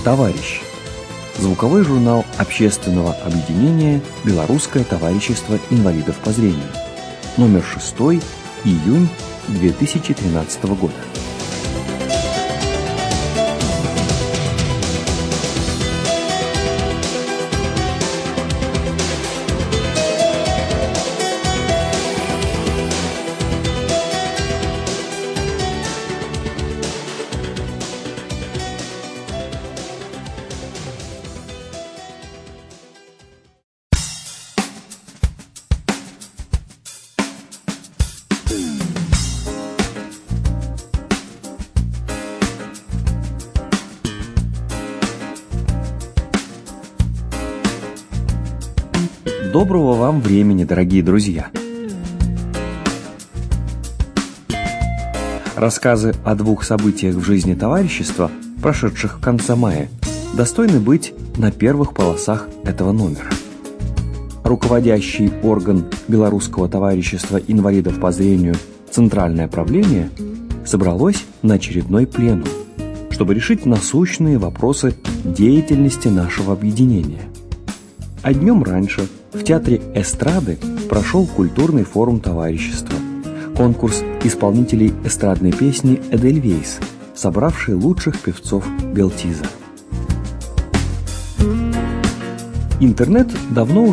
«Товарищ» – звуковой журнал общественного объединения «Белорусское товарищество инвалидов по зрению», номер 6, июнь 2013 года. Доброго вам времени, дорогие друзья! Рассказы о двух событиях в жизни товарищества, прошедших в конце мая, достойны быть на первых полосах этого номера. Руководящий орган Белорусского товарищества инвалидов по зрению Центральное правление собралось на очередной пленум, чтобы решить насущные вопросы деятельности нашего объединения. А днем раньше в Театре эстрады прошел культурный форум товарищества, конкурс исполнителей эстрадной песни «Эдельвейс», собравший лучших певцов Белтиза. Интернет давно